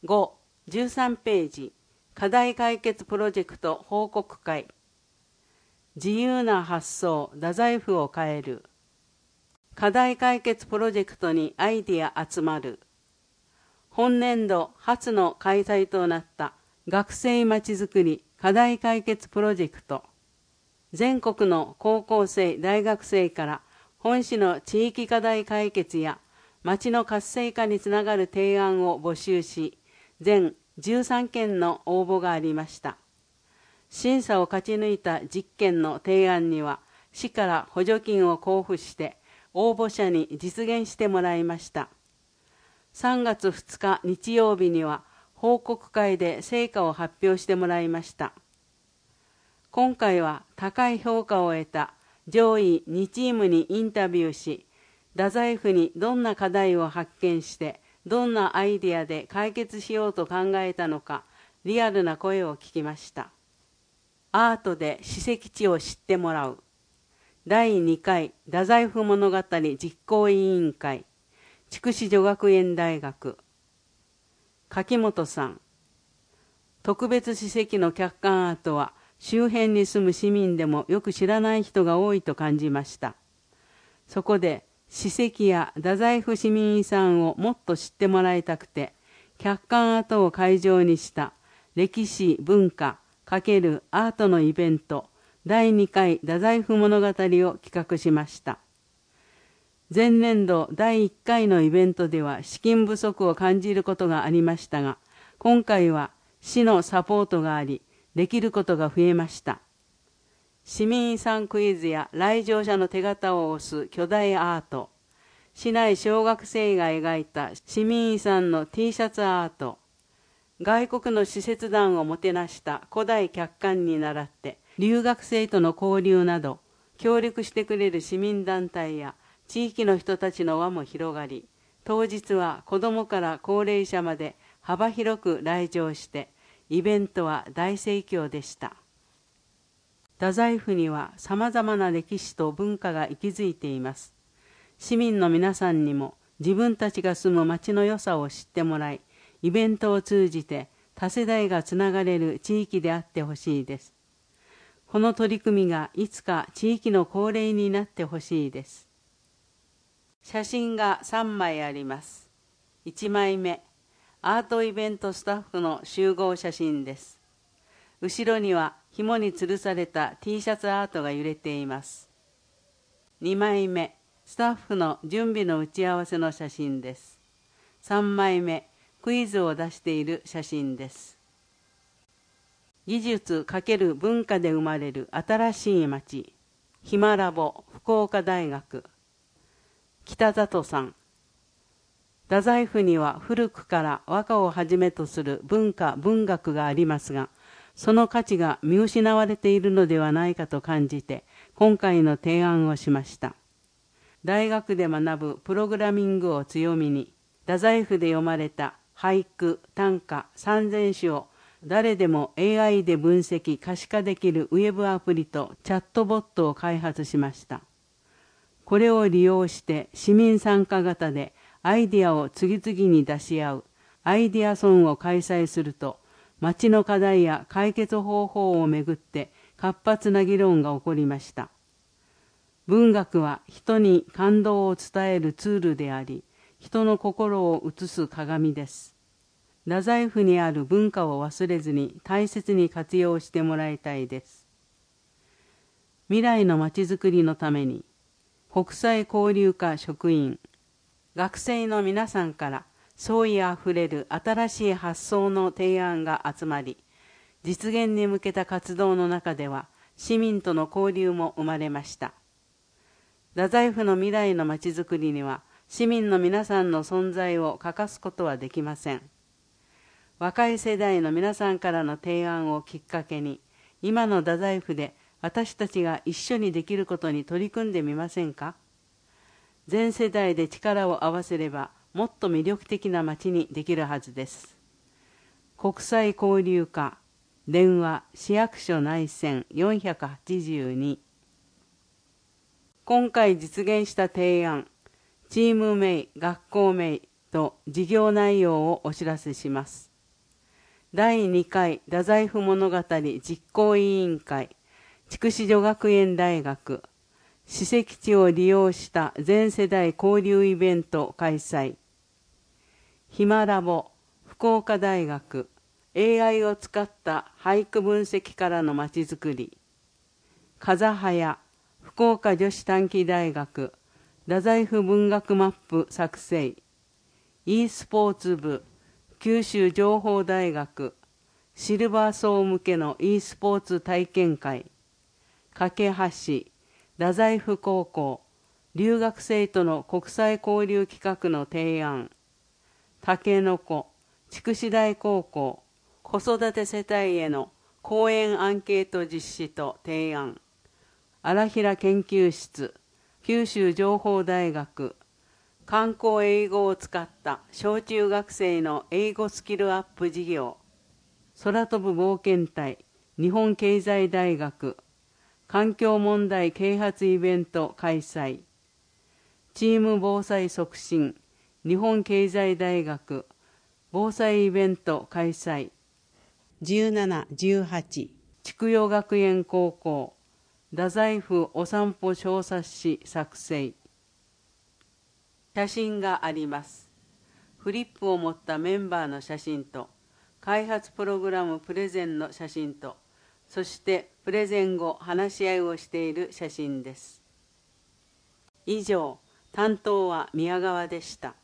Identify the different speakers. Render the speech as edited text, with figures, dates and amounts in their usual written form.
Speaker 1: 5、13ページ、課題解決プロジェクト報告会。自由な発想、太宰府を変える。課題解決プロジェクトにアイディア集まる。本年度初の開催となった学生まちづくり課題解決プロジェクト。全国の高校生、大学生から本市の地域課題解決や町の活性化につながる提案を募集し、全13件の応募がありました。審査を勝ち抜いた10件の提案には、市から補助金を交付して応募者に実現してもらいました。3月2日日曜日には報告会で成果を発表してもらいました。今回は高い評価を得た上位2チームにインタビューし、太宰府にどんな課題を発見して、どんなアイデアで解決しようと考えたのか、リアルな声を聞きました。アートで史跡地を知ってもらう。第2回太宰府物語実行委員会、筑紫女学園大学。柿本さん。特別史跡の客観アートは、周辺に住む市民でもよく知らない人が多いと感じました。そこで、史跡や太宰府市民遺産をもっと知ってもらいたくて、客観アートを会場にした歴史文化×アートのイベント第2回太宰府物語を企画しました。前年度第1回のイベントでは資金不足を感じることがありましたが、今回は市のサポートがあり、できることが増えました。市民遺産クイズや来場者の手形を押す巨大アート、市内小学生が描いた市民遺産の T シャツアート、外国の使節団をもてなした古代客館に倣って留学生との交流など、協力してくれる市民団体や地域の人たちの輪も広がり、当日は子どもから高齢者まで幅広く来場して、イベントは大盛況でした。太宰府にはさまざまな歴史と文化が息づいています。市民の皆さんにも自分たちが住む町の良さを知ってもらい、イベントを通じて多世代がつながれる地域であってほしいです。この取り組みがいつか地域の恒例になってほしいです。写真が3枚あります。1枚目。アートイベントスタッフの集合写真です。後ろには紐に吊るされた T シャツアートが揺れています。2枚目、スタッフの準備の打ち合わせの写真です。3枚目、クイズを出している写真です。技術×文化で生まれる新しい街、ひまラボ福岡大学。北里さん。太宰府には古くから和歌をはじめとする文化・文学がありますが、その価値が見失われているのではないかと感じて、今回の提案をしました。大学で学ぶプログラミングを強みに、太宰府で読まれた俳句、短歌、3000首を誰でも AI で分析・可視化できるウェブアプリとチャットボットを開発しました。これを利用して市民参加型でアイデアを次々に出し合うアイデアソンを開催すると、町の課題や解決方法をめぐって活発な議論が起こりました。文学は人に感動を伝えるツールであり、人の心を映す鏡です。太宰府にある文化を忘れずに大切に活用してもらいたいです。未来のまちづくりのために、国際交流課職員、学生の皆さんから創意あふれる新しい発想の提案が集まり、実現に向けた活動の中では市民との交流も生まれました。太宰府の未来のまちづくりには市民の皆さんの存在を欠かすことはできません。若い世代の皆さんからの提案をきっかけに、今の太宰府で私たちが一緒にできることに取り組んでみませんか。全世代で力を合わせればもっと魅力的な街にできるはずです。国際交流課、電話市役所内線482。今回実現した提案、チーム名、学校名と事業内容をお知らせします。 第2回太宰府物語実行委員会、筑紫女学園大学、史跡地を利用した全世代交流イベント開催。ひまラボ、福岡大学、AI を使った俳句分析からのまちづくり。風早、福岡女子短期大学、太宰府文学マップ作成。e スポーツ部、九州情報大学、シルバー層向けの e スポーツ体験会。架け橋、太宰府高校、留学生との国際交流企画の提案。たけのこ、筑紫大高校、子育て世帯への講演アンケート実施と提案。荒平研究室、九州情報大学、観光英語を使った小中学生の英語スキルアップ事業。空飛ぶ冒険隊、日本経済大学、環境問題啓発イベント開催。チーム防災促進、日本経済大学、防災イベント開催。17、18、筑陽学園高校、太宰府お散歩小冊子作成。写真があります。フリップを持ったメンバーの写真と、開発プログラムプレゼンの写真と、そしてプレゼン後話し合いをしている写真です。以上、担当は宮川でした。